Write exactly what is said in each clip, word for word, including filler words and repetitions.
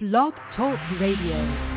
Blog Talk Radio.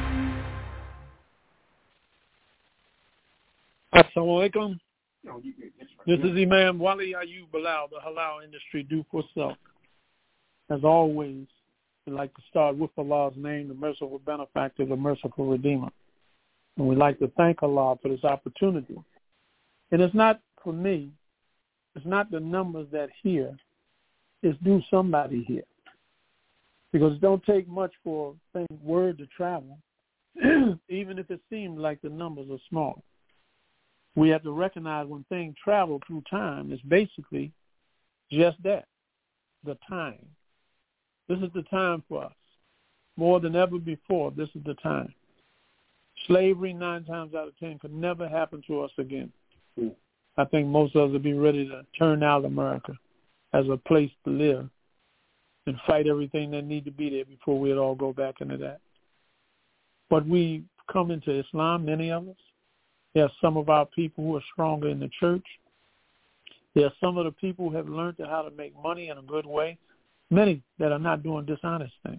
Assalamu alaikum. This is Imam Wali Ayub Bilal, the Halal Industry Do for Self. As always, we'd like to start with Allah's name, the merciful benefactor, the merciful redeemer. And we'd like to thank Allah for this opportunity. And it's not for me, it's not the numbers that hear, it's due somebody here. Because it don't take much for a word to travel, even if it seems like the numbers are small. We have to recognize when things travel through time, it's basically just that, the time. This is the time for us. More than ever before, this is the time. Slavery, nine times out of ten, could never happen to us again. Mm. I think most of us will be ready to turn out America as a place to live and fight everything that need to be there before we'd all go back into that. But we come into Islam, many of us. There are some of our people who are stronger in the church. There are some of the people who have learned how to make money in a good way. Many that are not doing dishonest things.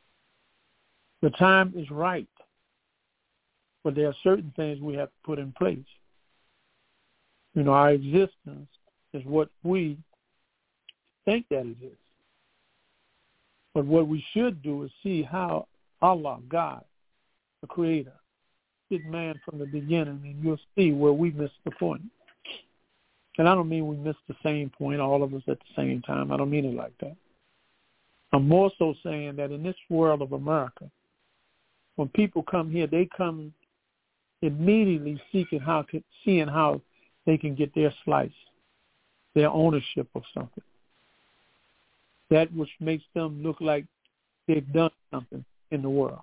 The time is right, but there are certain things we have to put in place. You know, our existence is what we think that it is. But what we should do is see how Allah, God, the Creator, did man from the beginning, and you'll see where we missed the point. And I don't mean we missed the same point, all of us at the same time. I don't mean it like that. I'm more so saying that in this world of America, when people come here, they come immediately seeking how, seeing how they can get their slice, their ownership of something. That which makes them look like they've done something in the world.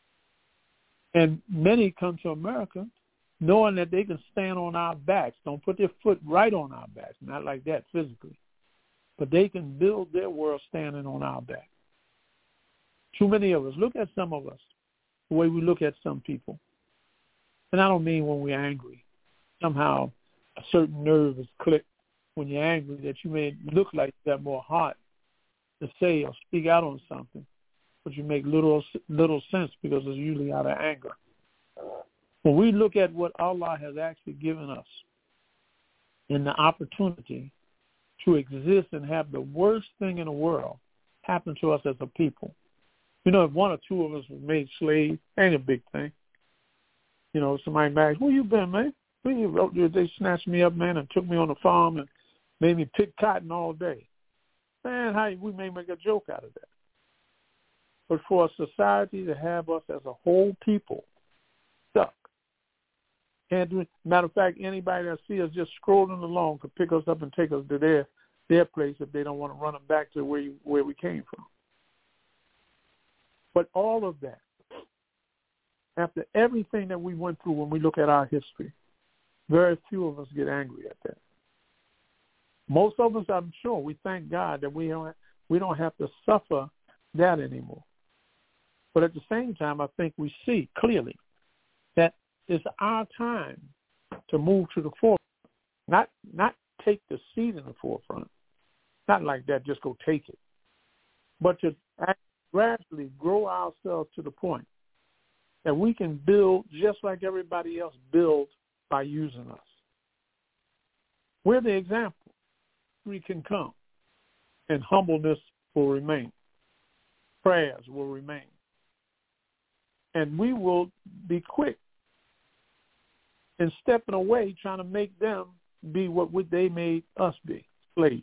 And many come to America knowing that they can stand on our backs. Don't put their foot right on our backs, not like that physically. But they can build their world standing on our back. Too many of us, look at some of us, the way we look at some people. And I don't mean when we're angry. Somehow a certain nerve is clicked when you're angry that you may look like you got more heart to say or speak out on something, but you make little little sense because it's usually out of anger. When we look at what Allah has actually given us and the opportunity to exist and have the worst thing in the world happen to us as a people. You know, if one or two of us were made slaves, ain't a big thing. You know, somebody asks, where you been, man? Where you? They snatched me up, man, and took me on the farm and made me pick cotton all day. Man, how we may make a joke out of that. But for a society to have us as a whole people stuck, can't do it. Matter of fact, anybody that sees us just scrolling along could pick us up and take us to their their place if they don't want to run them back to where you, where we came from. But all of that, after everything that we went through when we look at our history, very few of us get angry at that. Most of us, I'm sure, we thank God that we don't we don't have to suffer that anymore. But at the same time, I think we see clearly that it's our time to move to the forefront, not not take the seat in the forefront, not like that, just go take it, but to gradually grow ourselves to the point that we can build just like everybody else builds by using us. We're the example. We can come, and humbleness will remain. Prayers will remain. And we will be quick in stepping away, trying to make them be what they made us be, slaves.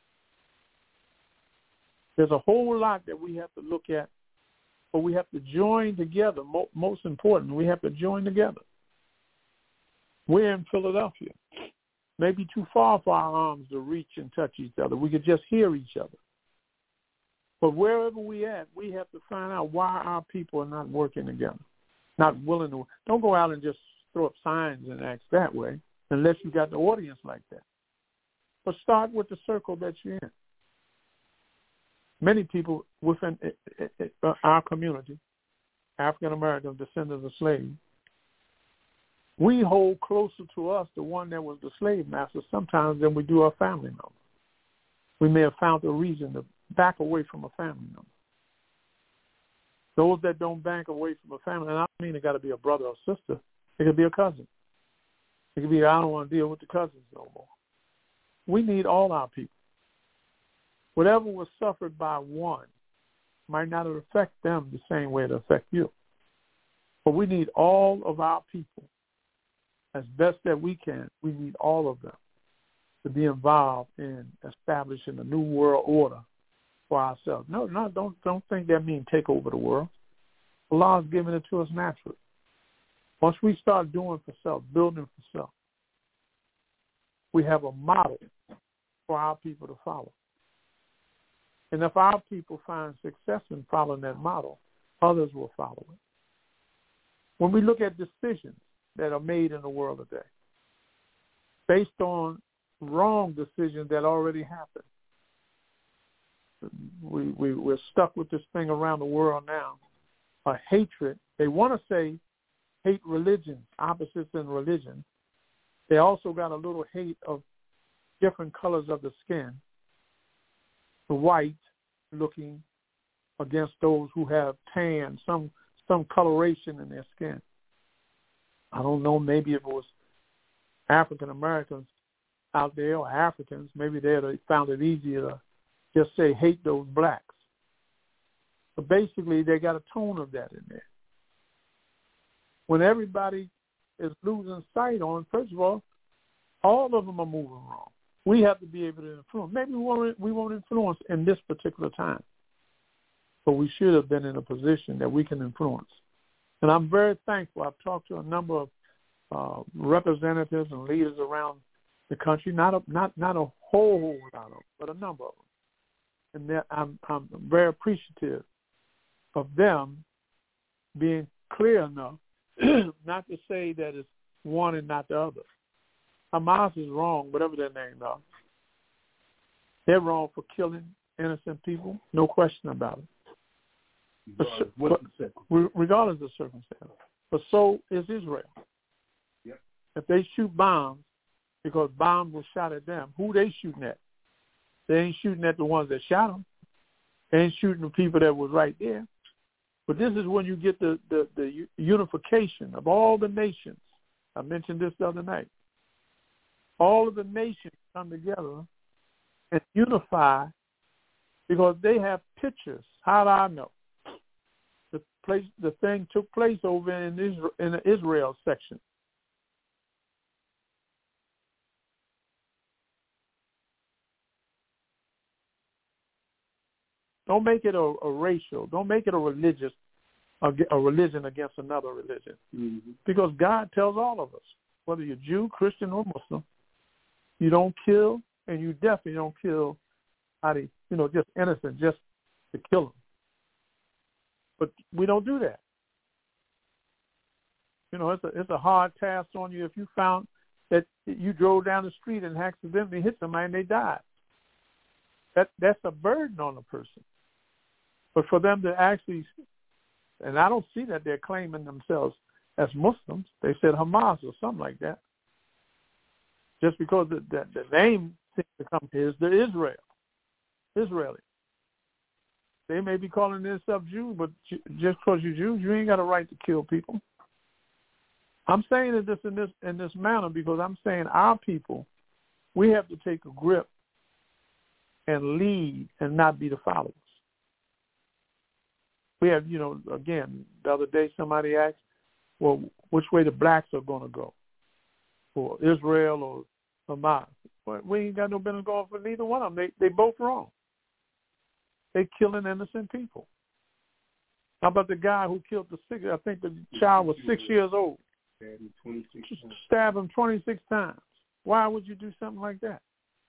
There's a whole lot that we have to look at, but we have to join together. Most important, we have to join together. We're in Philadelphia. Maybe too far for our arms to reach and touch each other. We could just hear each other. But wherever we at, we have to find out why our people are not working together, not willing to. Don't go out and just throw up signs and act that way unless you got the audience like that. But start with the circle that you're in. Many people within our community, African American descendants of slaves, we hold closer to us the one that was the slave master sometimes than we do our family members. We may have found a reason to back away from a family member. Those that don't bank away from a family, and I don't mean it got to be a brother or sister. It could be a cousin. It could be, I don't want to deal with the cousins no more. We need all our people. Whatever was suffered by one might not affect them the same way it affects you. But we need all of our people. As best that we can, we need all of them to be involved in establishing a new world order for ourselves. No, no, don't don't think that means take over the world. Allah has given it to us naturally. Once we start doing for self, building for self, we have a model for our people to follow. And if our people find success in following that model, others will follow it. When we look at decisions that are made in the world today, based on wrong decisions that already happened, we, we, we're stuck with this thing around the world now, a hatred. They want to say hate religion, opposites in religion. They also got a little hate of different colors of the skin, the white looking against those who have tan, some some coloration in their skin. I don't know, maybe if it was African Americans out there or Africans, maybe they'd have found it easier to just say hate those blacks. But basically they got a tone of that in there. When everybody is losing sight on, first of all, all of them are moving wrong. We have to be able to influence. Maybe we won't, we won't influence in this particular time, but we should have been in a position that we can influence. And I'm very thankful. I've talked to a number of uh, representatives and leaders around the country, not a, not not a whole whole lot of them, but a number of them. And that I'm I'm very appreciative of them being clear enough not to say that it's one and not the other. Hamas is wrong, whatever their names are. They're wrong for killing innocent people, no question about it. Regardless, but, but, regardless of circumstance. But so is Israel. Yep. If they shoot bombs because bombs were shot at them, who they shooting at? They ain't shooting at the ones that shot them. They ain't shooting the people that was right there. But this is when you get the, the, the unification of all the nations. I mentioned this the other night. All of the nations come together and unify because they have pictures. How do I know? The place, the thing took place over in Israel, in the Israel section. Don't make it a, a racial. Don't make it a religious, a, a religion against another religion. Mm-hmm. Because God tells all of us, whether you're Jew, Christian, or Muslim, you don't kill, and you definitely don't kill out of, you know, just innocent, just to kill them. But we don't do that. You know, it's a it's a hard task on you if you found that you drove down the street and accidentally hit somebody and they died. That that's a burden on a person. But for them to actually, and I don't see that they're claiming themselves as Muslims. They said Hamas or something like that. Just because the, the, the name seems to come is the Israel, Israeli. They may be calling themselves Jews, but just because you're Jews, you ain't got a right to kill people. I'm saying it this in this in this manner because I'm saying our people, we have to take a grip and lead and not be the followers. We have, you know, again, the other day somebody asked, well, which way the blacks are going to go, for Israel or Hamas? Well, we ain't got no business going for neither one of them. They they both wrong. They killing innocent people. How about the guy who killed the six? I think the child was six years old. Stab him twenty-six times. Why would you do something like that?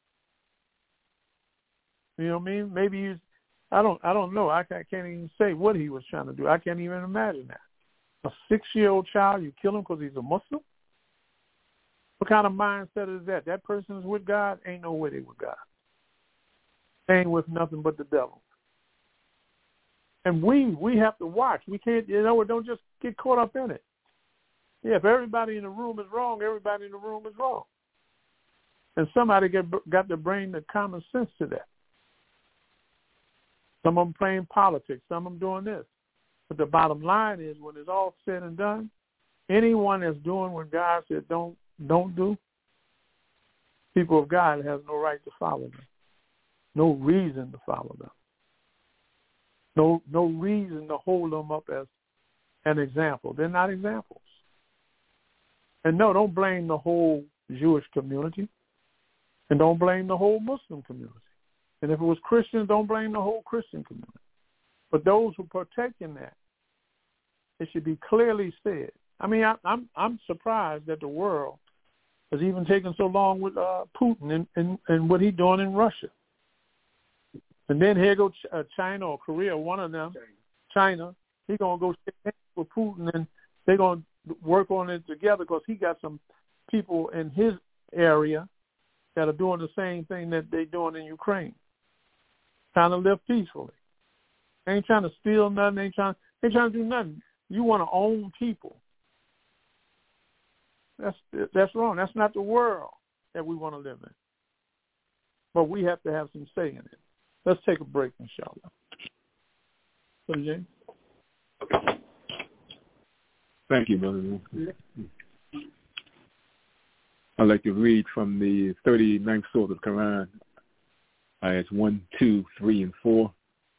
You know what I mean? Maybe he's, I don't, I don't know. I can't, can't even say what he was trying to do. I can't even imagine that. A six-year-old child, you kill him because he's a Muslim? What kind of mindset is that? That person's with God? Ain't no way they with God. They ain't with nothing but the devil. And we, we have to watch. We can't, you know, don't just get caught up in it. Yeah, if everybody in the room is wrong, everybody in the room is wrong. And somebody get, got to bring the common sense to that. Some of them playing politics. Some of them doing this. But the bottom line is, when it's all said and done, anyone that's doing what God said don't don't do, people of God has no right to follow them, no reason to follow them, no no reason to hold them up as an example. They're not examples. And no, don't blame the whole Jewish community, and don't blame the whole Muslim community. And if it was Christians, don't blame the whole Christian community. But those who partake in that, it should be clearly said. I mean, I, I'm I'm surprised that the world has even taken so long with uh, Putin and, and, and what he's doing in Russia. And then here goes uh, China or Korea, one of them, China. He's going to go shake hands with Putin, and they're going to work on it together because he got some people in his area that are doing the same thing that they're doing in Ukraine, trying to live peacefully. They ain't trying to steal nothing. They ain't trying, they ain't trying to do nothing. You want to own people. That's that's wrong. That's not the world that we want to live in. But we have to have some say in it. Let's take a break, inshallah. So, James? Thank you, Brother. I'd like to read from the thirty-ninth Surah of the Quran, ayats one, two, three, and four.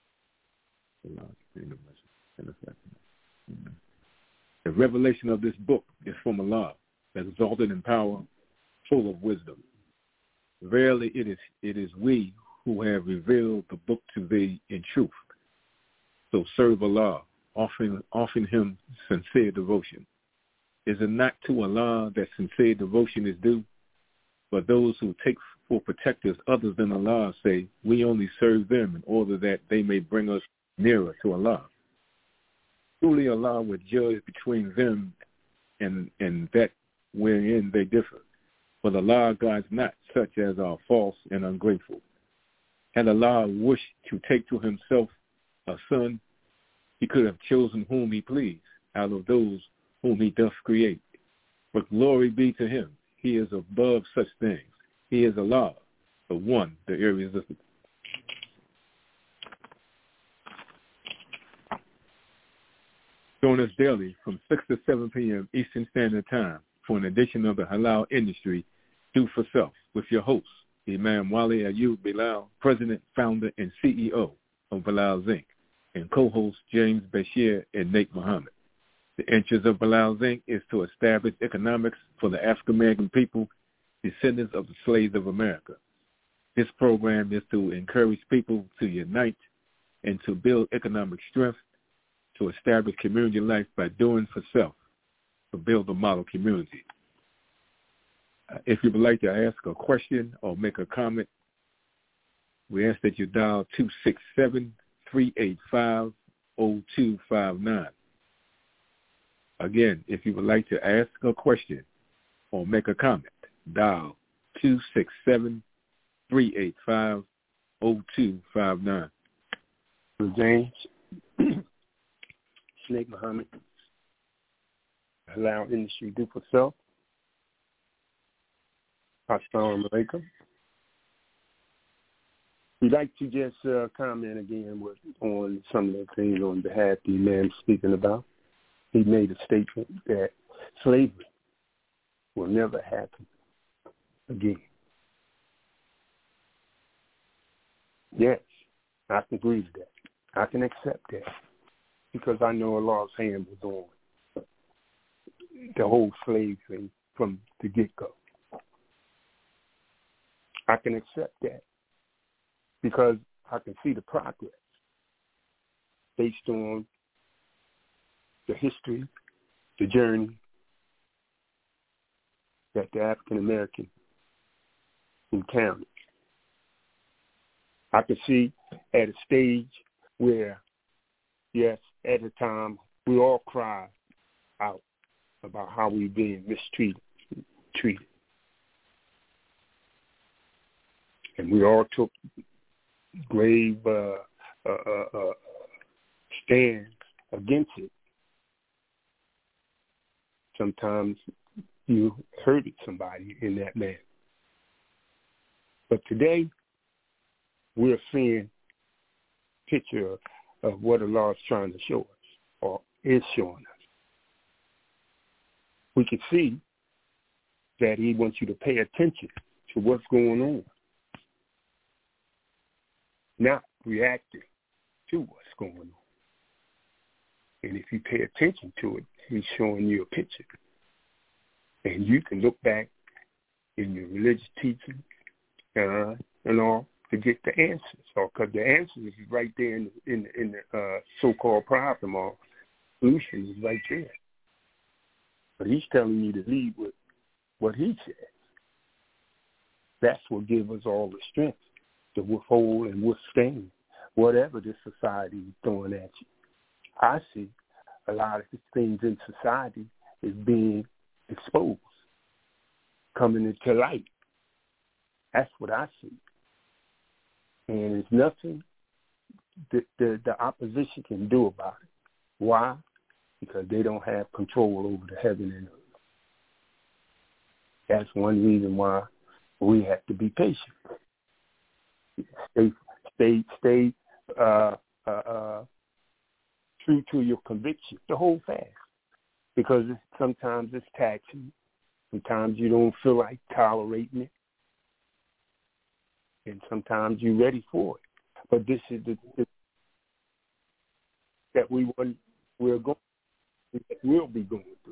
The revelation of this book is from Allah, exalted in power, full of wisdom. Verily it is it is we who have revealed the book to thee in truth. So serve Allah, offering offering him sincere devotion. Is it not to Allah that sincere devotion is due? But those who take for protectors others than Allah say, we only serve them in order that they may bring us nearer to Allah. Truly Allah would judge between them and, and that wherein they differ. But Allah guides not such as are false and ungrateful. Had Allah wished to take to himself a son, he could have chosen whom he pleased out of those whom he doth create. But glory be to him. He is above such things. He is Allah, the one, the irresistible. Join us daily from six to seven p.m. Eastern Standard Time for an edition of the Halal Industry Do for Self with your host, Imam Wali Ayub Bilal, President, Founder, and C E O of Bilal Incorporated, and co-host James Bashir and Nate Muhammad. The interest of Bilal Incorporated is to establish economics for the African-American people, descendants of the slaves of America. This program is to encourage people to unite and to build economic strength, to establish community life by doing for self, to build a model community. Uh, if you would like to ask a question or make a comment, we ask that you dial two six seven, three eight five, zero two five nine. Again, if you would like to ask a question or make a comment, dial two six seven, three eight five, zero two five nine. James, Snake Muhammad, Halal Industry Do for Self. Assalamu alaikum. We'd like to just uh, comment again with, on some of the things on behalf of the man speaking about. He made a statement that slavery will never happen again. Yes, I can agree with that. I can accept that because I know Allah's hand was on the whole slave thing from the get-go. I can accept that because I can see the progress based on the history, the journey that the African American encountered. I could see at a stage where, yes, at a time, we all cried out about how we were being mistreated, treated. And we all took grave uh, uh, uh, stands against it. Sometimes you hurted somebody in that manner. But today, we're seeing a picture of what Allah is trying to show us. or is showing us. We can see that he wants you to pay attention to what's going on, not reacting to what's going on. And if you pay attention to it, he's showing you a picture. And you can look back in your religious teaching uh, and all to get the answers, or because the answers is right there in the, in the, in the uh, so-called problem or solution is right there. But he's telling you to lead with what he says. That's what gives us all the strength to withhold and withstand whatever this society is throwing at you. I see a lot of things in society is being exposed, coming into light. That's what I see. And there's nothing that the, the opposition can do about it. Why? Because they don't have control over the heaven and earth. That's one reason why we have to be patient. Stay, stay, stay uh, uh, uh, true to your conviction, to hold fast. Because it's, sometimes it's taxing. Sometimes you don't feel like tolerating it. And sometimes you're ready for it. But this is the, the that we want, we're going, that we'll be going through.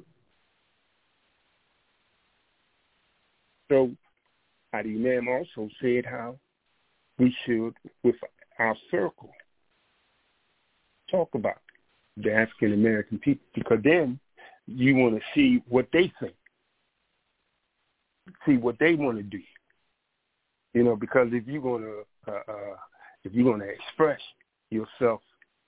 So, the Imam also said how we should, with our circle, talk about the African American people, because then you want to see what they think, see what they want to do. You know, because if you're going to uh, uh, if you're going to express yourself,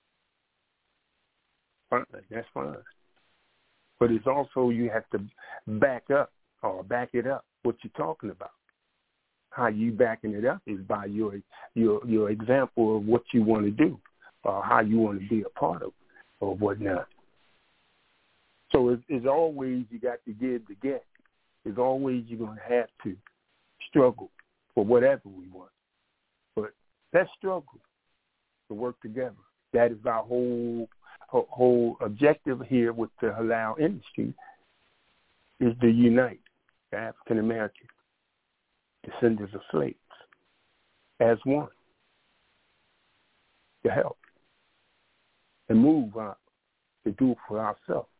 fine, that's fine. But it's also you have to back up or back it up what you're talking about. How you backing it up is by your your your example of what you want to do or how you want to be a part of or whatnot. So it's, it's always you got to give to get. It's always you're going to have to struggle for whatever we want. But let's struggle to work together. That is our whole whole objective here with the halal industry, is to unite the African American descendants of slaves as one, to help and move on, to do for ourselves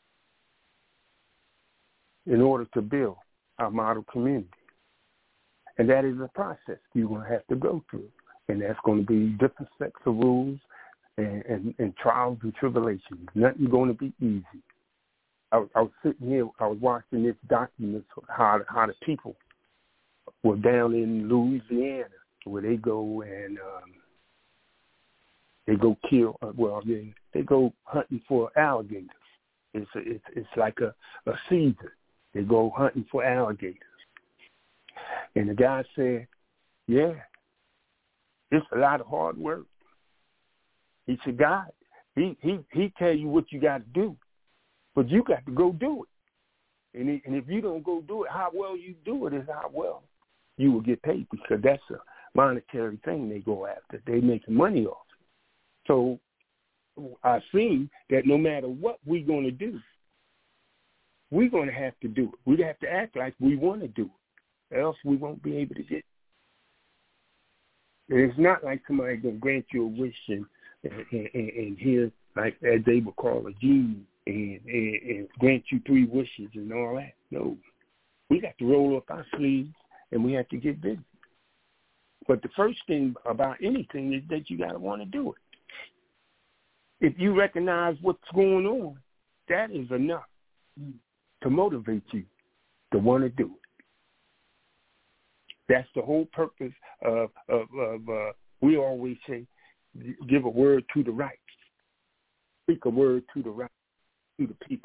in order to build our model community. And that is a process you're going to have to go through. And that's going to be different sets of rules and, and, and trials and tribulations. Nothing going to be easy. I was, I was sitting here, I was watching this document of how, how the people were down in Louisiana, where they go and um, they go kill, uh, well, they, they go hunting for alligators. It's a, it's, it's like a, a season. They go hunting for alligators. And the guy said, yeah, it's a lot of hard work. He said, God, he, he, he tell you what you got to do, but you got to go do it. And, he, and if you don't go do it, how well you do it is how well you will get paid, because that's a monetary thing they go after. They making money off it. So I've seen that no matter what we're going to do, we're going to have to do it. We have to act like we want to do it, or else we won't be able to get it. And it's not like somebody going to grant you a wish and, and, and, and here, like as they would call a genie, and, and, and grant you three wishes and all that. No. We got to roll up our sleeves and we have to get busy. But the first thing about anything is that you got to want to do it. If you recognize what's going on, that is enough to motivate you to want to do it. That's the whole purpose of, of, of uh, we always say, give a word to the right. Speak a word to the right, to the people.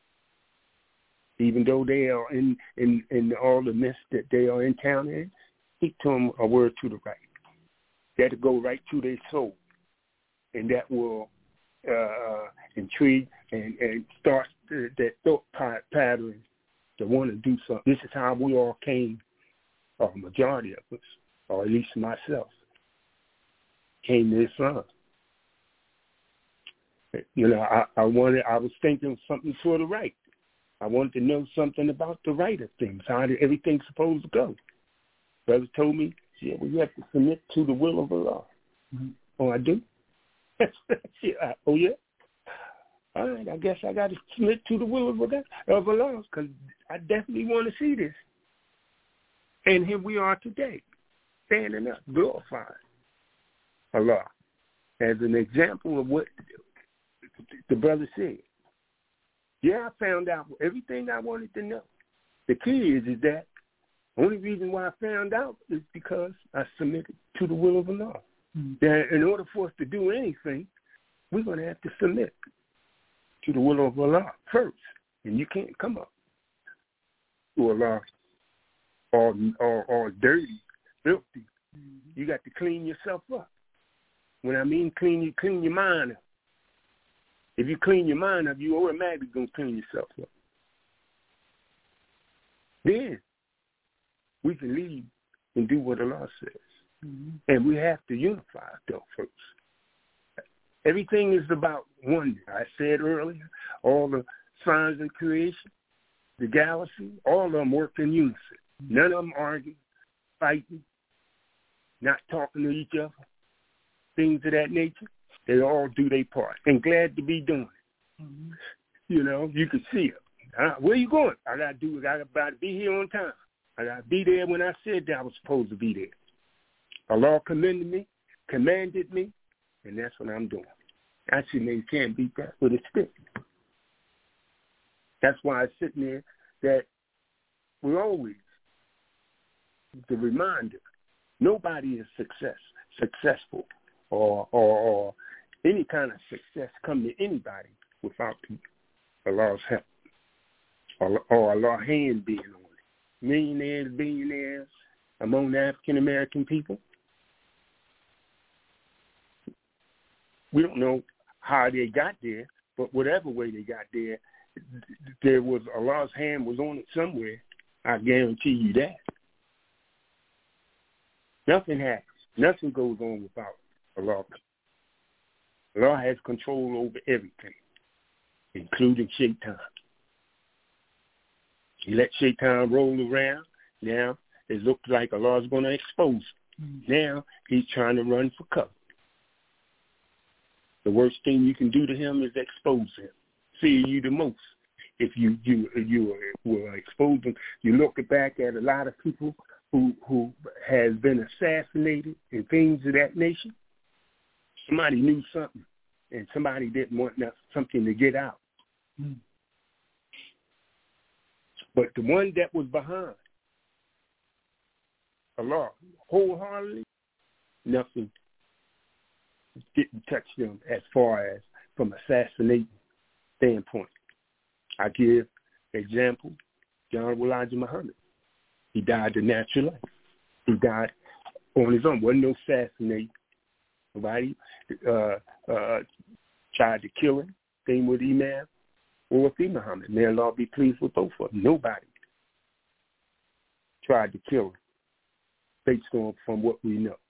Even though they are in, in, in all the mess that they are encountering, speak to them a word to the right. That'll go right to their soul. And that will uh, intrigue and, and start that thought pattern to want to do something. This is how we all came, or majority of us, or at least myself, came to Islam. You know, I, I wanted, I was thinking something for the right. I wanted to know something about the right of things, how everything's supposed to go. Brother told me, yeah, well, you have to submit to the will of Allah. Mm-hmm. Oh, I do? yeah, oh, yeah? All right, I guess I got to submit to the will of Allah because I definitely want to see this. And here we are today, standing up, glorifying Allah as an example of what the brother said. Yeah, I found out everything I wanted to know. The key is, is that the only reason why I found out is because I submitted to the will of Allah. Mm-hmm. That in order for us to do anything, we're going to have to submit to the will of Allah first. And you can't come up to Allah all, all, all dirty, filthy. Mm-hmm. You got to clean yourself up. When I mean clean, you clean your mind up. If you clean your mind up, you automatically going to clean yourself up. Then we can leave and do what Allah says. Mm-hmm. And we have to unify ourselves first. Everything is about one. I said earlier, all the signs of creation, the galaxy, all of them work in unison. Mm-hmm. None of them arguing, fighting, not talking to each other, things of that nature. They all do their part. And glad to be doing it. Mm-hmm. You know, you can see it. Uh, where you going? I got to do it. I got to be here on time. I got to be there when I said that I was supposed to be there. Allah commended me, commanded me, and that's what I'm doing. Actually, man, you can't beat that with a stick. That's why it's sitting there that we're always the reminder. Nobody is success, successful or, or, or any kind of success come to anybody without Allah's help or, or Allah's hand being on it. Millionaires, billionaires among the African-American people, we don't know how they got there, but whatever way they got there, there was Allah's hand was on it somewhere. I guarantee you that. Nothing happens. Nothing goes on without Allah. Allah has control over everything, including Shaitan. He let Shaitan roll around. Now it looks like Allah's going to expose him. Mm-hmm. Now he's trying to run for cover. The worst thing you can do to him is expose him. Fear you the most. If you you you will expose him, you look back at a lot of people who who has been assassinated and things of that nature. Somebody knew something, and somebody didn't want something to get out. Mm. But the one that was behind Allah wholeheartedly, nothing didn't touch them as far as from assassinating standpoint. I give example, John Elijah Muhammad. He died the natural life. He died on his own. Wasn't no assassinate. Nobody uh, uh, tried to kill him. Same with Imam or with Muhammad. May Allah be pleased with both of them. Nobody tried to kill him based on from what we know.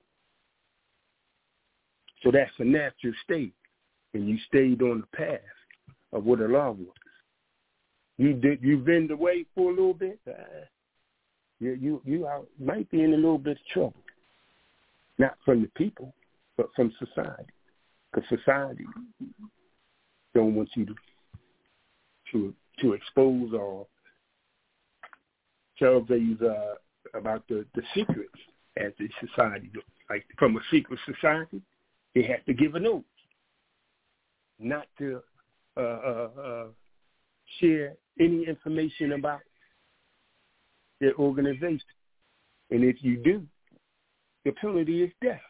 So that's a natural state, and you stayed on the path of what Allah was. You did. You bend away for a little bit. Uh, you you you are, might be in a little bit of trouble, not from the people, but from society, because society don't want you to to to expose or tell these uh, about the, the secrets as the society looks. Like from a secret society, they have to give a note, not to uh, uh, uh, share any information about their organization. And if you do, the penalty is death.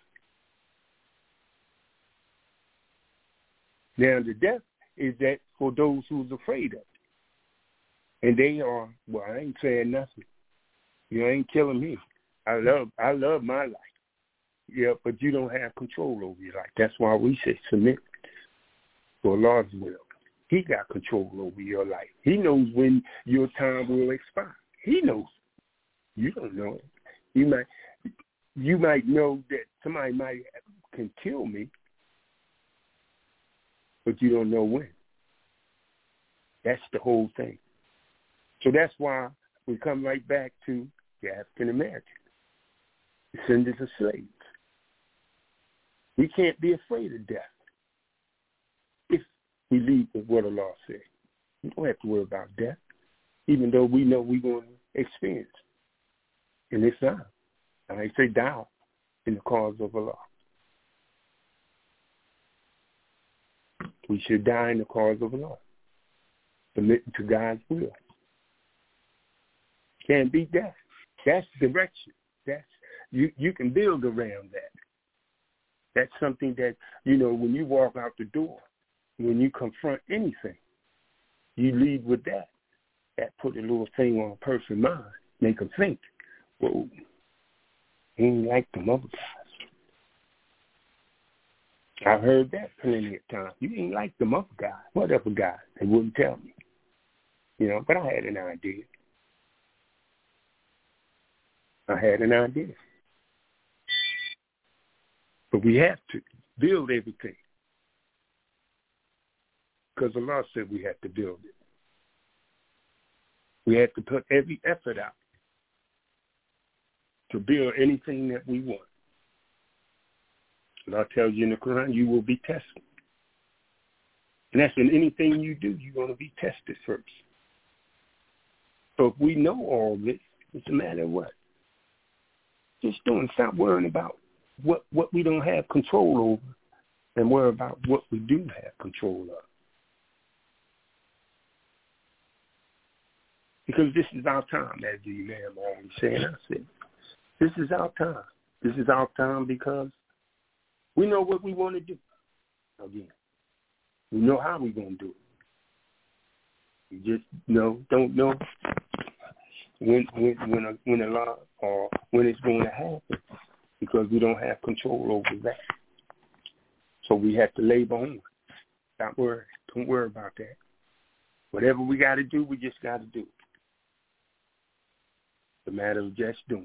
Now, the death is that for those who's afraid of it. And they are, well, I ain't saying nothing. You ain't killing me. I love I love my life. Yeah, but you don't have control over your life. That's why we say submit to Allah's will. He got control over your life. He knows when your time will expire. He knows. You don't know it. You might you might know that somebody might can kill me, but you don't know when. That's the whole thing. So that's why we come right back to the African American, descendants of slaves. We can't be afraid of death if we lead with what Allah said. We don't have to worry about death, even though we know we're going to experience it in Islam. I say die in the cause of Allah. We should die in the cause of Allah, submitting to God's will. Can't beat that. That's direction. That's you. You can build around that. That's something that, you know, when you walk out the door, when you confront anything, you lead with that. That put a little thing on a person's mind, make them think, whoa, he ain't like them other guys. I've heard that plenty of times. You ain't like them other guys. What other guys? They wouldn't tell me. You know, but I had an idea. I had an idea. But we have to build everything. Because Allah said we have to build it. We have to put every effort out to build anything that we want. Allah tells you in the Quran, you will be tested. And that's in anything you do, you're going to be tested first. So if we know all this, it's a matter of what? Just doing, stop worrying about what, what we don't have control over and worry about what we do have control of. Because this is our time, as the Imam always said. I said, this is our time. This is our time because we know what we want to do. Again, we know how we're going to do it. We just know, don't know when when when a, when a lot or when it's going to happen because we don't have control over that. So we have to labor on. Stop worrying. Don't worry about that. Whatever we got to do, we just got to do it. The matter of just doing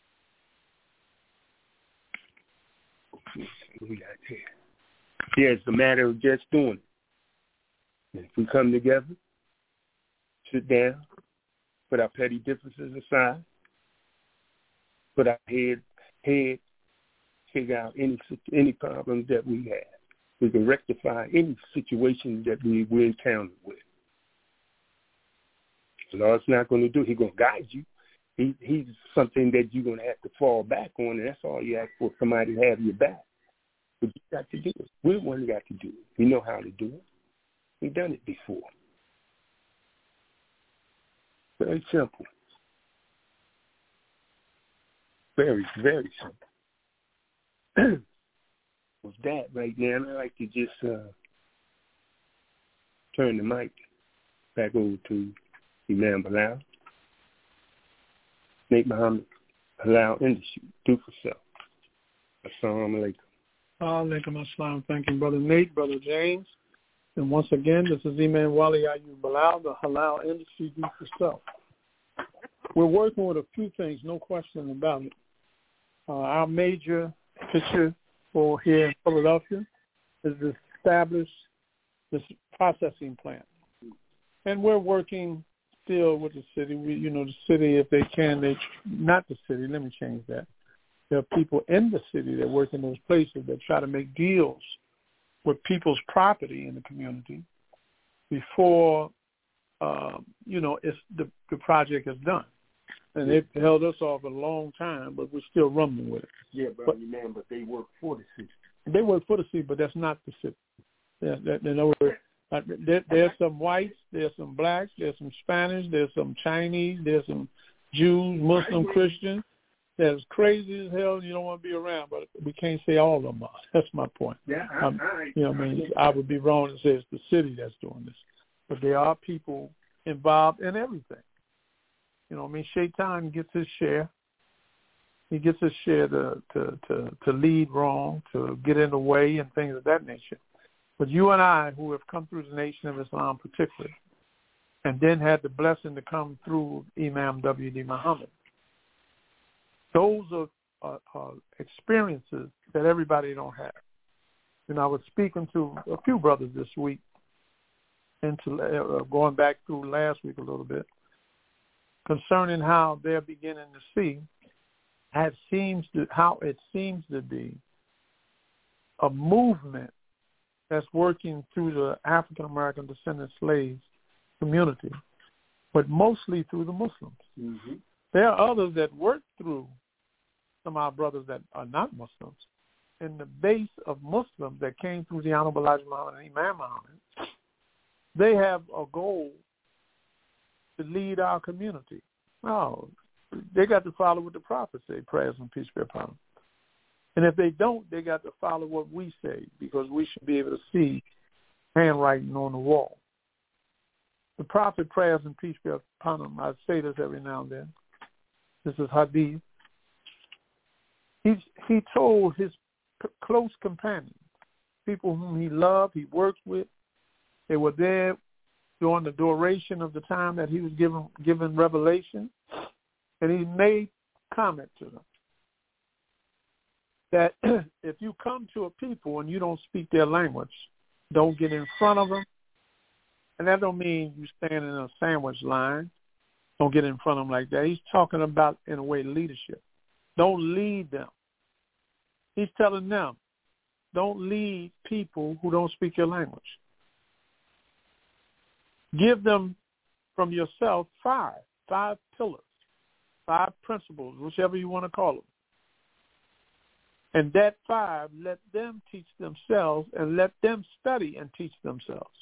it. We got here. Yeah, it's the matter of just doing it. And if we come together, sit down, put our petty differences aside, put our head, head, figure out any any problems that we have. We can rectify any situation that we we encounter with. Lord's not going to do. He's going to guide you. He, he's something that you're going to have to fall back on, and that's all you ask for, somebody to have your back. But you got to do it. We're the one who got to do it. We know how to do it. We've done it before. Very simple. Very, very simple. With that right now, I'd like to just uh, turn the mic back over to Imam Bilal. Nate Muhammad, Halal Industry, do for self. Assalamu alaikum. Alaikum assalam. Thank you, Brother Nate, Brother James. And once again, this is Imam Wali Ayub Bilal, the Halal Industry, do for self. We're working with a few things, no question about it. Uh, our major picture for here in Philadelphia is to establish this processing plant. And we're working still with the city. We, you know, the city, if they can, they not the city. Let me change that. There are people in the city that work in those places that try to make deals with people's property in the community before, um, you know, it's the, the project is done. And they've held us off a long time, but we're still rumbling with it. Yeah, brother, but, man, but they work for the city. They work for the city, but that's not the city. Yeah, that, in other words, Uh, there, there's some whites, there's some blacks, there's some Spanish, there's some Chinese, there's some Jews, Muslim, Christians. That's crazy as hell. You don't want to be around, but we can't say all of them are. That's my point. Yeah, I, um, I, you know, I mean, I would be wrong to say it's the city that's doing this, but there are people involved in everything. You know, I mean, Shaitan gets his share. He gets his share to to to, to lead wrong, to get in the way, and things of that nature. But you and I, who have come through the Nation of Islam particularly, and then had the blessing to come through Imam W D Muhammad, those are, are, are experiences that everybody don't have. And I was speaking to a few brothers this week, into uh, going back through last week a little bit, concerning how they're beginning to see how seems to, how it seems to be a movement that's working through the African American descendant slaves community, but mostly through the Muslims. Mm-hmm. There are others that work through some of our brothers that are not Muslims. In the base of Muslims that came through the Honorable Elijah Muhammad and Imam Muhammad, they have a goal to lead our community. Oh, they got to follow what the prophets say, prayers and peace be upon them. And if they don't, they got to follow what we say, because we should be able to see handwriting on the wall. The prophet, prayers and peace be upon him, I say this every now and then. This is Hadith. He, he told his p- close companions, people whom he loved, he worked with, they were there during the duration of the time that he was given, given revelation, and he made comment to them that if you come to a people and you don't speak their language, don't get in front of them. And that don't mean you stand in a sandwich line. Don't get in front of them like that. He's talking about, in a way, leadership. Don't lead them. He's telling them, don't lead people who don't speak your language. Give them from yourself five, five pillars, five principles, whichever you want to call them. And that five, let them teach themselves and let them study and teach themselves.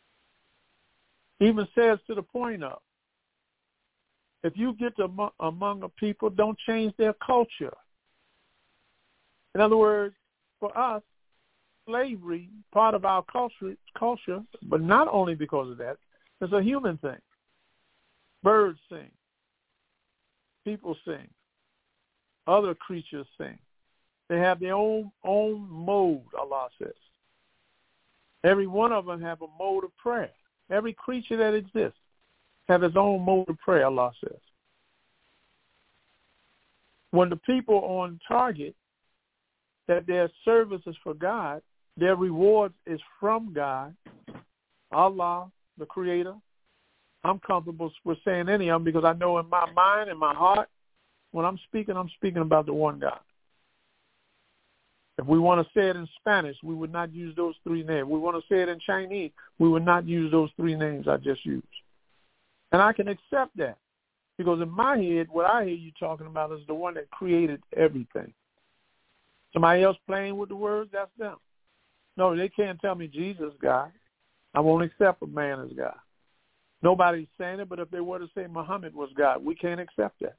Even says to the point of, if you get to among, among a people, don't change their culture. In other words, for us, slavery, part of our culture, culture, but not only because of that, it's a human thing. Birds sing. People sing. Other creatures sing. They have their own own mode, Allah says. Every one of them have a mode of prayer. Every creature that exists have its own mode of prayer, Allah says. When the people on target, that their service is for God, their reward is from God, Allah, the Creator. I'm comfortable with saying any of them because I know in my mind, in my heart, when I'm speaking, I'm speaking about the one God. If we want to say it in Spanish, we would not use those three names. If we want to say it in Chinese, we would not use those three names I just used. And I can accept that because in my head, what I hear you talking about is the one that created everything. Somebody else playing with the words, that's them. No, they can't tell me Jesus is God. I won't accept a man as God. Nobody's saying it, but if they were to say Muhammad was God, we can't accept that.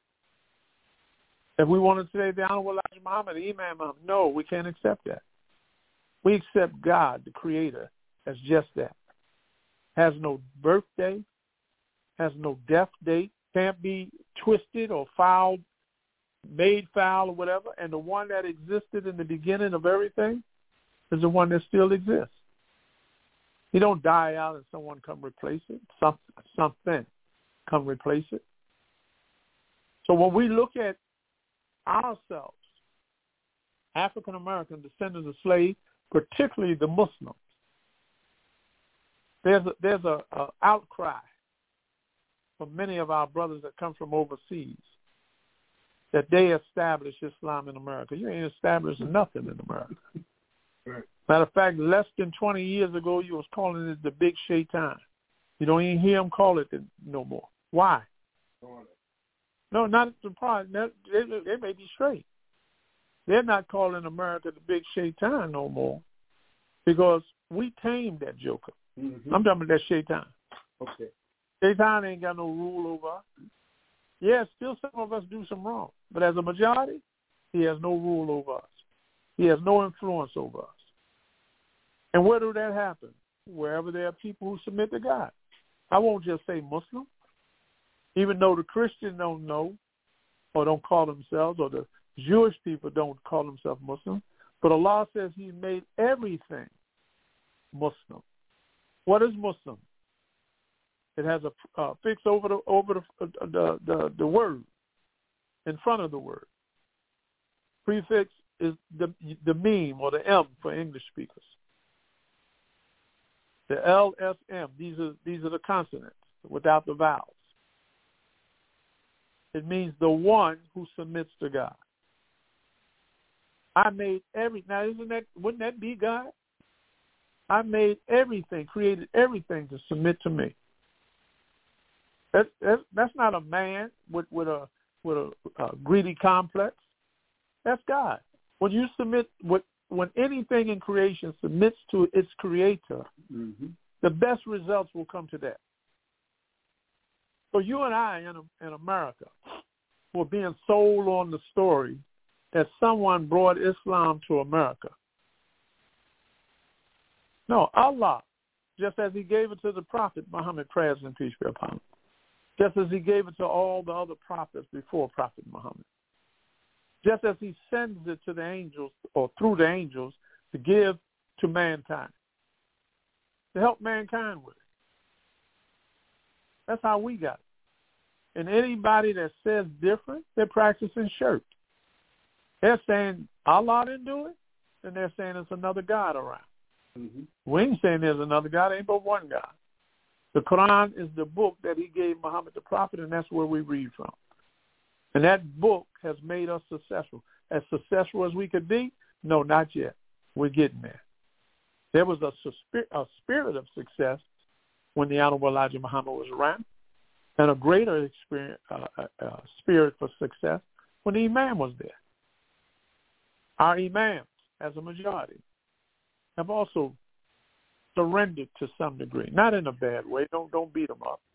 If we want to say the Honorable Elijah Muhammad, Imam Muhammad, no, we can't accept that. We accept God, the Creator, as just that. Has no birthday, has no death date, can't be twisted or fouled, made foul or whatever, and the one that existed in the beginning of everything is the one that still exists. He don't die out and someone come replace it, some, something come replace it. So when we look at ourselves, African American descendants of slaves, particularly the Muslims, there's a, there's a, a outcry from many of our brothers that come from overseas that they establish Islam in America. You ain't establishing nothing in America. Right. Matter of fact, less than twenty years ago, you was calling it the Big Shaitan. You don't even hear them call it no more. Why? No, not the part. They, they may be straight. They're not calling America the Big Shaitan no more because we tamed that joker. Mm-hmm. I'm talking about that Shaitan. Okay. Shaitan ain't got no rule over us. Yeah, still some of us do some wrong, but as a majority, he has no rule over us. He has no influence over us. And where do that happen? Wherever there are people who submit to God. I won't just say Muslim. Even though the Christians don't know or don't call themselves, or the Jewish people don't call themselves Muslim, but Allah says he made everything Muslim. What is Muslim? It has a uh, fix over the over the, uh, the the the word in front of the word. Prefix is the the meme or the M for English speakers. The L S M, these are these are the consonants without the vowels. It means the one who submits to God. I made every now isn't that wouldn't that be God? I made everything, created everything to submit to me. That's that's, that's not a man with, with a with a, a greedy complex. That's God. When you submit, when, when anything in creation submits to its creator, mm-hmm. the best results will come to that. So you and I in, in America were being sold on the story that someone brought Islam to America. No, Allah, just as he gave it to the Prophet Muhammad, prayers and peace be upon him, just as he gave it to all the other prophets before Prophet Muhammad, just as he sends it to the angels or through the angels to give to mankind, to help mankind with it. That's how we got it. And anybody that says different, they're practicing shirk. They're saying Allah didn't do it, and they're saying it's another God around. Mm-hmm. We ain't saying there's another God. There ain't but one God. The Quran is the book that he gave Muhammad the Prophet, and that's where we read from. And that book has made us successful. As successful as we could be? No, not yet. We're getting there. There was a, a spirit of success when the Honorable Elijah Muhammad was around, and a greater experience, uh, uh, spirit for success when the Imam was there. Our Imams, as a majority, have also surrendered to some degree, not in a bad way. Don't don't beat them up.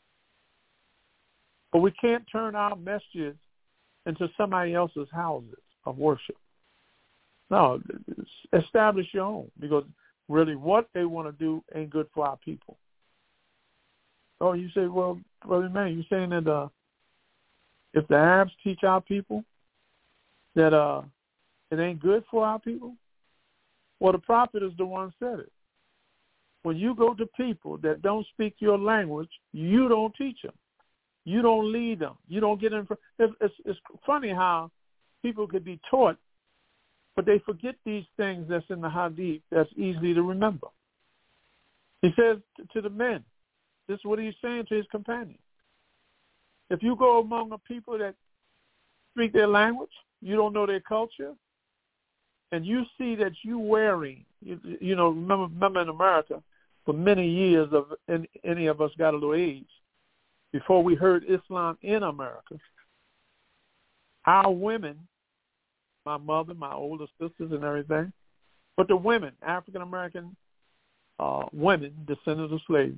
But we can't turn our messages into somebody else's houses of worship. No, establish your own, because really what they want to do ain't good for our people. Oh, you say, well, Brother Man, you're saying that uh, if the Arabs teach our people that uh, it ain't good for our people? Well, the prophet is the one who said it. When you go to people that don't speak your language, you don't teach them. You don't lead them. You don't get in. It's, it's, it's funny how people could be taught, but they forget these things that's in the Hadith that's easy to remember. He says to the men, this is what he's saying to his companions. If you go among a people that speak their language, you don't know their culture, and you see that you wearing, you, you know, remember, remember in America, for many years of any, any of us got a little age, before we heard Islam in America, our women, my mother, my older sisters and everything, but the women, African-American uh, women, descendants of slaves,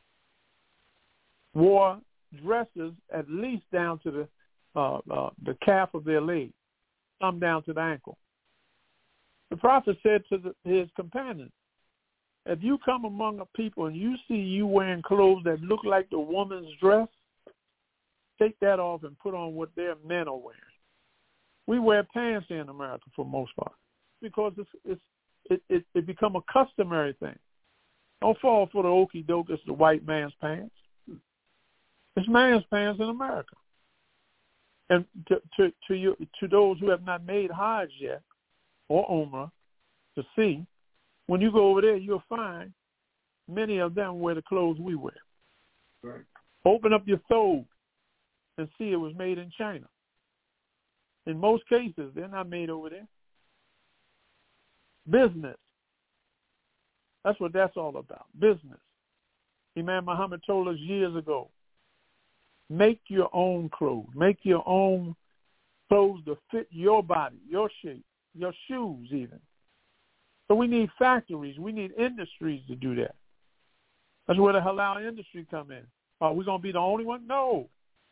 wore dresses at least down to the uh, uh, the calf of their leg, some down to the ankle. The prophet said to the, his companions, if you come among a people and you see you wearing clothes that look like the woman's dress, take that off and put on what their men are wearing. We wear pants here in America for the most part because it's, it's, it, it, it become a customary thing. Don't fall for the okie doke, it's the white man's pants. It's man's pants in America. And to to to, you, to those who have not made Hajj yet or Umrah to see, when you go over there, you'll find many of them wear the clothes we wear. Right. Open up your thobe and see it was made in China. In most cases, they're not made over there. Business. That's what that's all about, business. Imam Muhammad told us years ago, make your own clothes. Make your own clothes to fit your body, your shape, your shoes even. So we need factories. We need industries to do that. That's where the halal industry come in. Are we going to be the only one? No.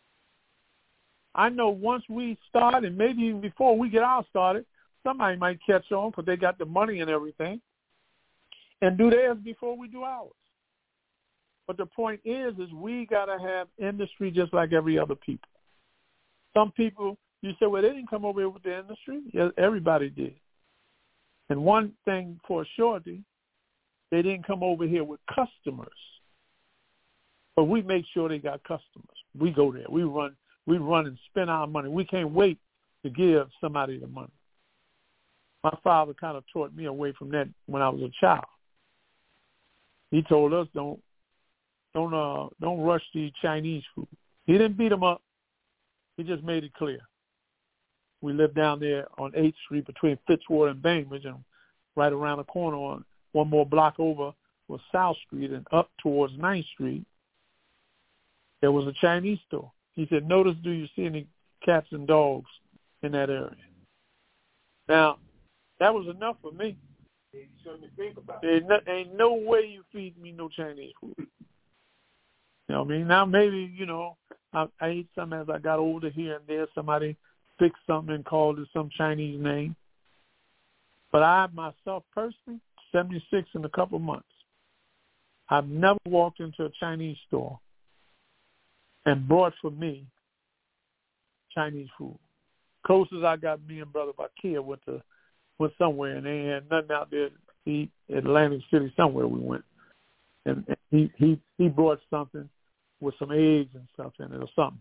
I know once we start, and maybe even before we get ours started, somebody might catch on because they got the money and everything and do theirs before we do ours. But the point is, is we got to have industry just like every other people. Some people, you say, well, they didn't come over here with the industry. Yeah, everybody did. And one thing for surety, they didn't come over here with customers. But we make sure they got customers. We go there. We run we run and spend our money. We can't wait to give somebody the money. My father kind of taught me away from that when I was a child. He told us don't don't uh don't rush to eat Chinese food. He didn't beat them up. He just made it clear. We lived down there on eighth Street between Fitzwater and Bainbridge, and right around the corner on one more block over was South Street, and up towards ninth Street, there was a Chinese store. He said, notice, do you see any cats and dogs in that area? Now, that was enough for me. There ain't no, ain't no way you feed me no Chinese food. You know what I mean? Now, maybe, you know, I, I ate some as I got older here and there. Somebody fixed something and called it some Chinese name. But I, myself, personally, seventy-six in a couple months, I've never walked into a Chinese store and brought for me Chinese food. Closest I got, me and Brother Bakia went to went somewhere, and they had nothing out there to eat. Atlantic City, somewhere we went. And, and he, he, he brought something with some eggs and stuff in it or something.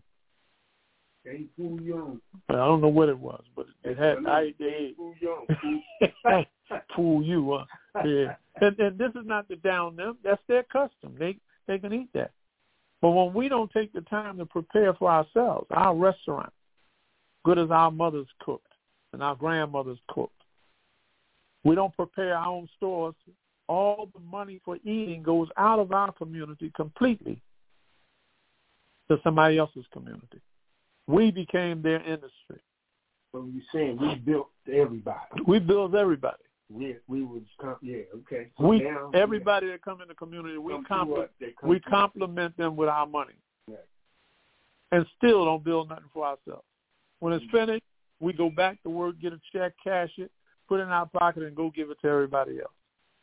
But I don't know what it was, but it had, I ate the egg. Fool you, huh? Yeah. And, and this is not to down them. That's their custom. They they can eat that. But when we don't take the time to prepare for ourselves, our restaurant, good as our mothers cooked and our grandmothers cooked, we don't prepare our own stores, all the money for eating goes out of our community completely to somebody else's community. We became their industry. So you're saying we built everybody. We built everybody. We we was yeah okay. So we now, everybody yeah. that come in the community, we come compl- come we compliment them with our money, right. and still don't build nothing for ourselves. When it's finished, we go back to work, get a check, cash it, put it in our pocket, and go give it to everybody else.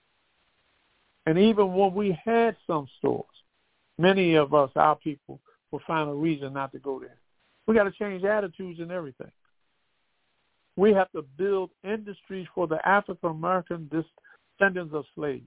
And even when we had some stores, many of us, our people, will find a reason not to go there. We got to change attitudes and everything. We have to build industries for the African-American descendants of slaves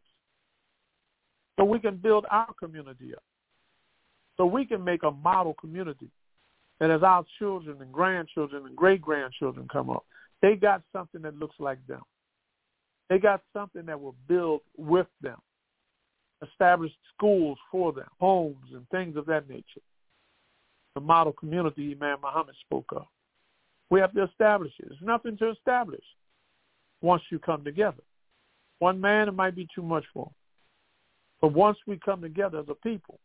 so we can build our community up, so we can make a model community that as our children and grandchildren and great-grandchildren come up, they got something that looks like them. They got something that will build with them, establish schools for them, homes and things of that nature. The model community Imam Muhammad spoke of. We have to establish it. There's nothing to establish once you come together. One man, it might be too much for him. But once we come together as a people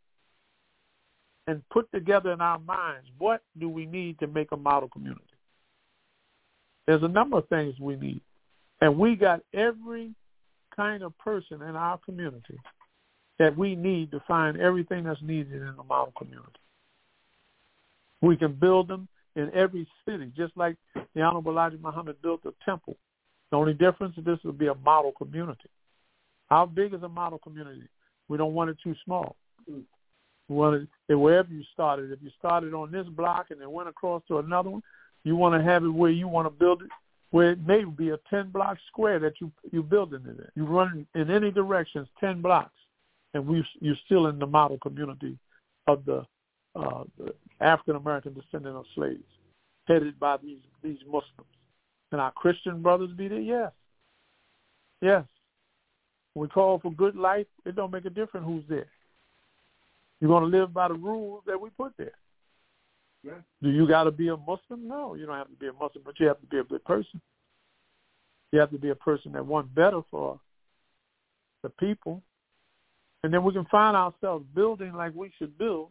and put together in our minds, what do we need to make a model community? There's a number of things we need. And we got every kind of person in our community that we need to find everything that's needed in a model community. We can build them in every city, just like the Honorable Elijah Muhammad built a temple. The only difference is this will be a model community. How big is a model community? We don't want it too small. We want it, wherever you started, if you started on this block and then went across to another one, you want to have it where you want to build it, where it may be a ten-block square that you, you're building it in. You run in any directions ten blocks, and we, you're still in the model community of the Uh, the African-American descendant of slaves, headed by these, these Muslims. Can our Christian brothers be there? Yes. Yes. When we call for good life, it don't make a difference who's there. You're going to live by the rules that we put there. Yeah. Do you got to be a Muslim? No, you don't have to be a Muslim, but you have to be a good person. You have to be a person that wants better for the people. And then we can find ourselves building like we should build,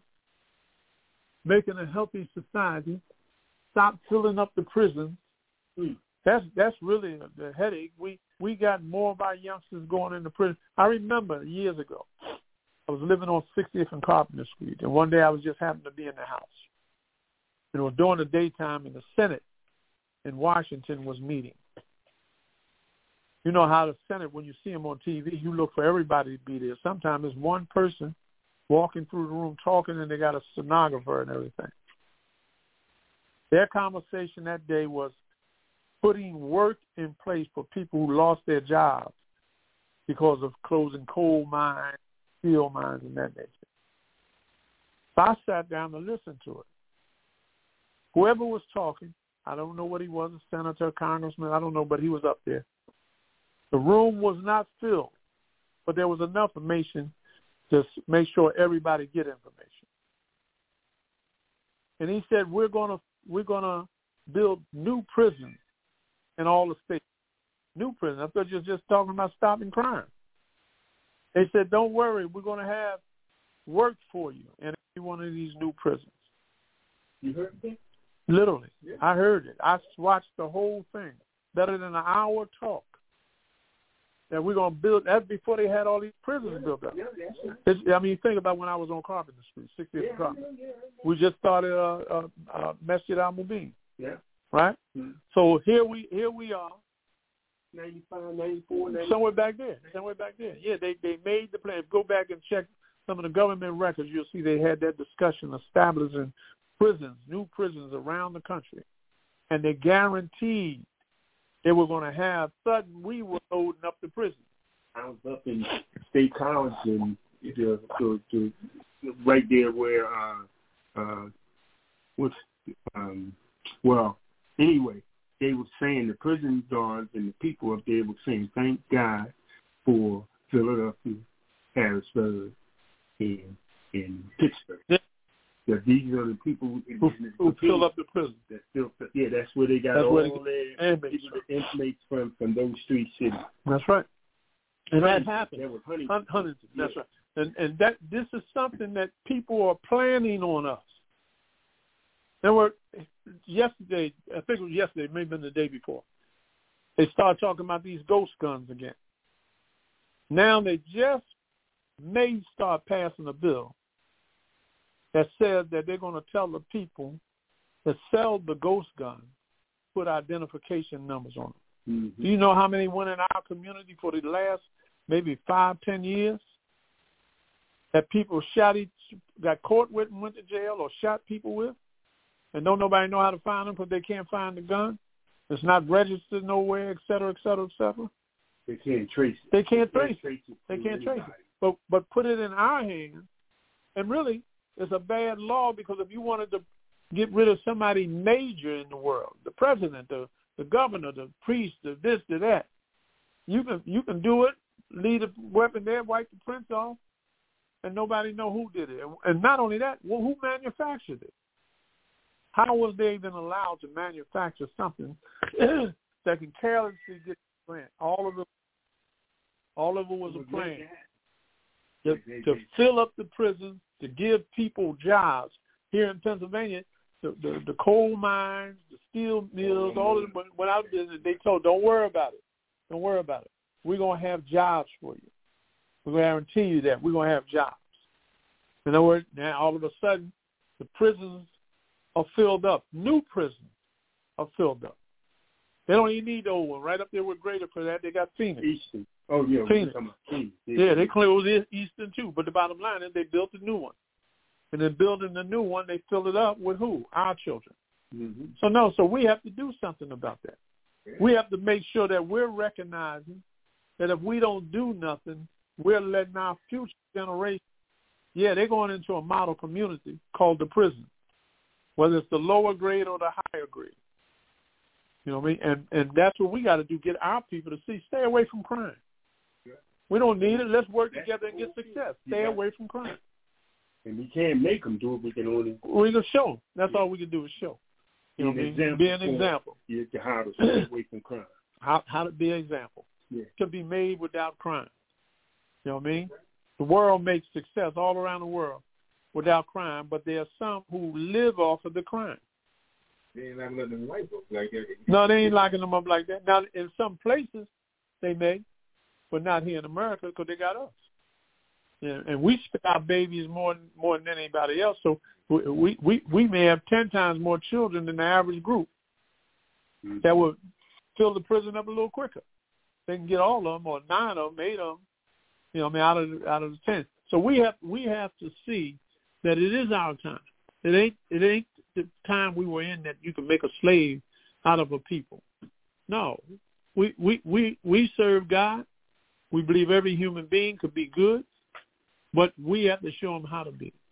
making a healthy society, stop filling up the prisons. Mm. That's that's really the headache. We we got more of our youngsters going into prison. I remember years ago, I was living on sixtieth and Carpenter Street, and one day I was just happened to be in the house. You know, during the daytime, and the Senate in Washington was meeting. You know how the Senate, when you see them on T V, you look for everybody to be there. Sometimes it's one person walking through the room talking, and they got a stenographer and everything. Their conversation that day was putting work in place for people who lost their jobs because of closing coal mines, steel mines, and that nature. So I sat down to listen to it. Whoever was talking, I don't know what he was, a senator, a congressman, I don't know, but he was up there. The room was not filled, but there was enough information Just make sure everybody get information. And he said, we're going to we're going to build new prisons in all the states. New prisons. I thought you were just talking about stopping crime. They said, don't worry, we're going to have work for you in every one of these new prisons. You heard that? Literally. Yeah. I heard it. I watched the whole thing. Better than an hour talk. That we're going to build, that before they had all these prisons yeah, built up. Yeah, that's right. It's, I mean, think about when I was on Carpenter Street, sixtieth yeah, Carpenter. Yeah, yeah, yeah. We just started uh, uh, uh, Masjid Al-Mubin. Yeah. Right? Mm-hmm. So here we here we are. ninety-five, ninety-four, ninety-five Somewhere back there. Somewhere back there. Yeah, they, they made the plan. Go back and check some of the government records. You'll see they had that discussion establishing prisons, new prisons around the country. And they guaranteed they were going to have, sudden we were loading up the prison. I was up in State College and the, the, the, right there where, uh, uh, what's, um, well, anyway, they were saying, the prison guards and the people up there were saying, thank God for Philadelphia, Harrisburg, and, and Pittsburgh. Yeah. That these are the people who, who fill up the prison. That fill, yeah, that's where they got that's all where their inmates, the inmates from, from those street cities. That's right. And Huntington, that happened. That was Huntington. Huntington. That's yeah. right. And and that this is something that people are planning on us. There were yesterday, I think it was yesterday, maybe been the day before. They started talking about these ghost guns again. Now they just may start passing a bill that says that they're going to tell the people that sell the ghost guns, put identification numbers on them. Mm-hmm. Do you know how many went in our community for the last maybe five, ten years that people shot each, got caught with and went to jail or shot people with, and don't nobody know how to find them because they can't find the gun? It's not registered nowhere, et cetera, et cetera, et cetera. They can't trace it. They can't they trace can't it. trace it. They can't anybody. trace it. But but put it in our hands, and really, it's a bad law because if you wanted to get rid of somebody major in the world, the president, the the governor, the priest, the this, the that, you can you can do it, leave the weapon there, wipe the prints off, and nobody know who did it. And not only that, well, who manufactured it? How was they even allowed to manufacture something that can carelessly get the grant? All of it, all of it was a plan to, to fill up the prisons, to give people jobs. Here in Pennsylvania, the, the, the coal mines, the steel mills, all of them went out of business. They told, don't worry about it. Don't worry about it. We're going to have jobs for you. We're going to guarantee you that. We're going to have jobs. In other words, now all of a sudden, the prisons are filled up. New prisons are filled up. They don't even need the old one. Right up there with Greater for that, they got Phoenix. Eastern. Oh, yeah. Phoenix. Phoenix. Yeah, they closed Eastern too. But the bottom line is they built a new one. And in building the new one, they fill it up with who? Our children. Mm-hmm. So, no, so we have to do something about that. Yeah. We have to make sure that we're recognizing that if we don't do nothing, we're letting our future generation, yeah, they're going into a model community called the prison, whether it's the lower grade or the higher grade. You know what I mean? And and that's what we got to do, get our people to see, stay away from crime. Yeah. We don't need it. Let's work that's together and get success. Stay yeah. away from crime. And we can't make them do it. We can only... We can show them. That's yeah. all we can do is show. You know what I mean? Be an example. Yeah, how to stay away from crime. How, how to be an example. Yeah. To be made without crime. You know what I mean? The world makes success all around the world without crime, but there are some who live off of the crime. They ain't like letting them life up like that. No, they ain't locking them up like that. Now, in some places, they may, but not here in America because they got us. Yeah, and we spit our babies more more than anybody else, so we we we may have ten times more children than the average group mm-hmm. that would fill the prison up a little quicker. They can get all of them, or nine of them, eight of them, you know, I mean, out of out of the ten. So we have we have to see that it is our time. It ain't it ain't the time we were in that you can make a slave out of a people. No, we we we we serve God. We believe every human being could be good. But we have to show them how to be.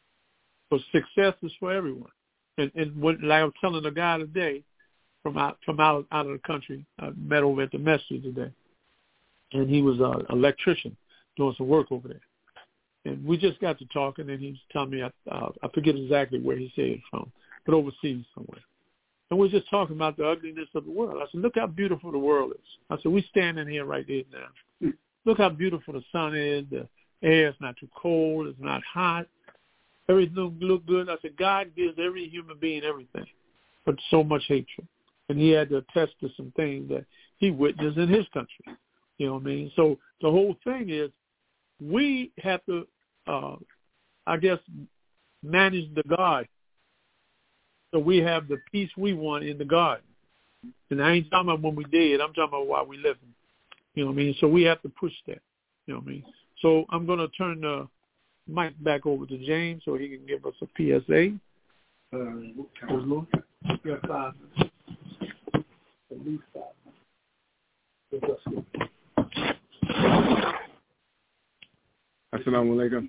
So success is for everyone. And, and what, like I was telling a guy today from out from out, out of the country, I met over at the Messenger today, and he was an electrician doing some work over there. And we just got to talking, and he was telling me, I, uh, I forget exactly where he said it from, but overseas somewhere. And we were just talking about the ugliness of the world. I said, look how beautiful the world is. I said, we're standing here right there now. Look how beautiful the sun is. The air is not too cold. It's not hot. Everything look good. I said, God gives every human being everything, but so much hatred. And he had to attest to some things that he witnessed in his country. You know what I mean? So the whole thing is we have to, uh, I guess, manage the garden. So we have the peace we want in the garden. And I ain't talking about when we dead. I'm talking about while we living. You know what I mean? So we have to push that. You know what I mean? So I'm going to turn the mic back over to James so he can give us a P S A. Uh, what time? Lord? You got five minutes. At least five minutes. Assalamu alaikum.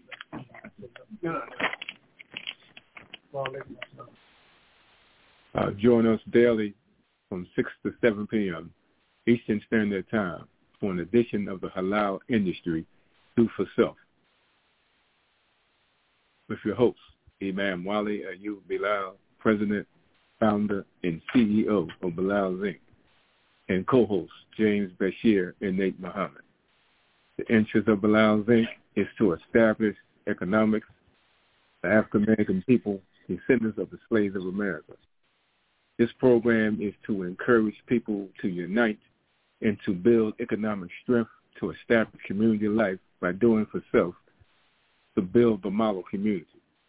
Uh, join us daily from six to seven p.m. Eastern Standard Time for an edition of the Halal Industry Do for Self. With your host, Imam Wali Ayub Bilal, President, Founder, and C E O of Bilal Incorporated, and co-host James Bashir and Nate Muhammad. The interest of Bilal Incorporated is to establish economics, the African-American people, descendants of the slaves of America. This program is to encourage people to unite and to build economic strength to establish community life by doing for self, to build the model community.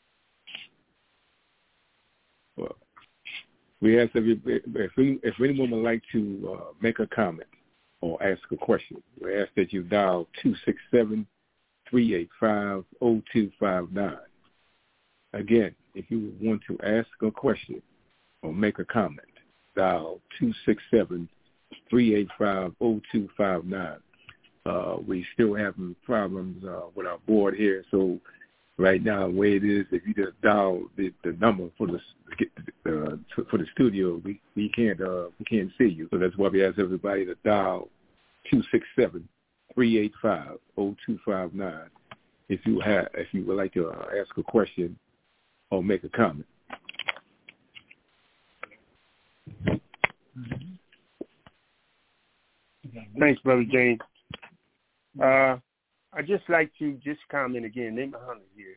Well, we ask every, if, we, if anyone would like to uh, make a comment or ask a question, we ask that you dial two six seven, three eight five, zero two five nine. Again, if you want to ask a question or make a comment, dial two six seven, three eight five, zero two five nine. Uh, we still having problems uh, with our board here, so right now, the way it is, if you just dial the, the number for the uh, for the studio, we we can't uh, we can't see you. So that's why we ask everybody to dial two six seven, three eight five, zero two five nine if you have if you would like to uh, ask a question or make a comment. Thanks, Brother James. Uh, I'd just like to just comment again, Nate Muhammad here,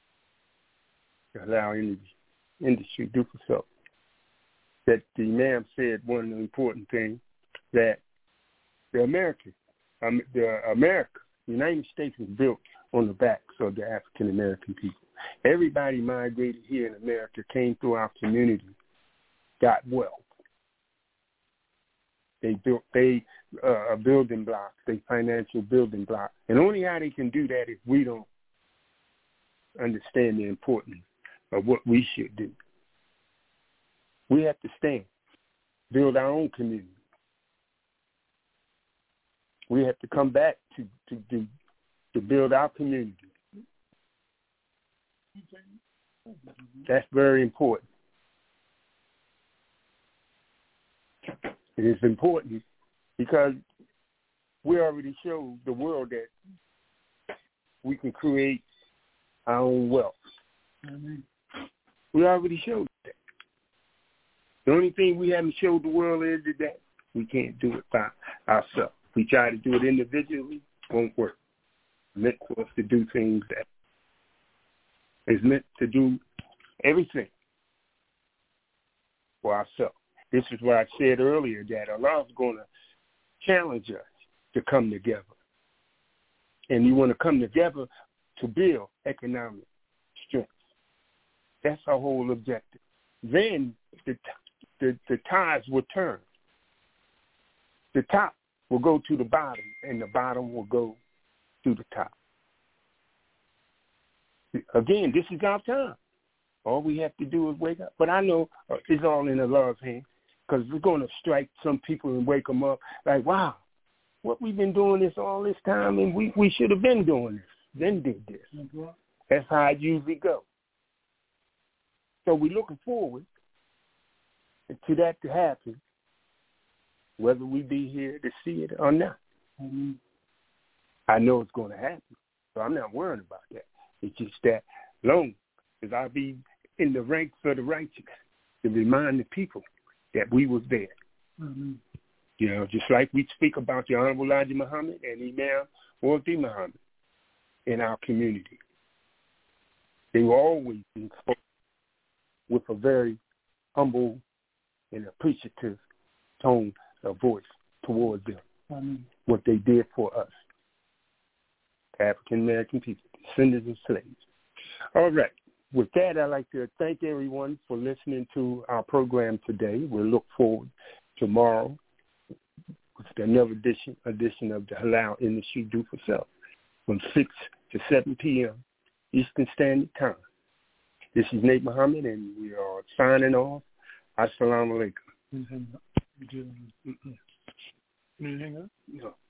to allow industry, industry do for self. That the Imam said one of the important things, that the American, um, the America, the United States was built on the backs of the African American people. Everybody migrated here in America, came through our community, got wealth. They built they uh, building blocks, they financial building blocks, and only how they can do that if we don't understand the importance of what we should do. We have to stand, build our own community. We have to come back to to to, to build our community. That's very important. It is important because we already showed the world that we can create our own wealth. Mm-hmm. We already showed that. The only thing we haven't showed the world is that we can't do it by ourselves. We try to do it individually, it won't work. It's meant for us to do things that is meant to do everything for ourselves. This is what I said earlier, that Allah is going to challenge us to come together. And you want to come together to build economic strength. That's our whole objective. Then the, the, the tides will turn. The top will go to the bottom, and the bottom will go to the top. Again, this is our time. All we have to do is wake up. But I know uh, it's all in Allah's hands. Because we're going to strike some people and wake them up like, wow, what we've been doing this all this time, and we, we should have been doing this, then did this. Mm-hmm. That's how it usually goes. So we're looking forward to that to happen, whether we be here to see it or not. Mm-hmm. I know it's going to happen. So I'm not worrying about that. It's just that long as I be in the ranks of the righteous to remind the people that we was there. Mm-hmm. You know, just like we speak about the Honorable Elijah Muhammad and Imam Wardi Muhammad in our community. They were always being spoken with a very humble and appreciative tone of voice towards them, mm-hmm. what they did for us, African-American people, descendants of slaves. All right. With that, I'd like to thank everyone for listening to our program today. We'll look forward tomorrow with another edition, edition of the Halal Industry Do for Self from six to seven p.m. Eastern Standard Time. This is Nate Muhammad, and we are signing off. Assalamu alaikum. Mm-hmm. Mm-hmm. Mm-hmm. No.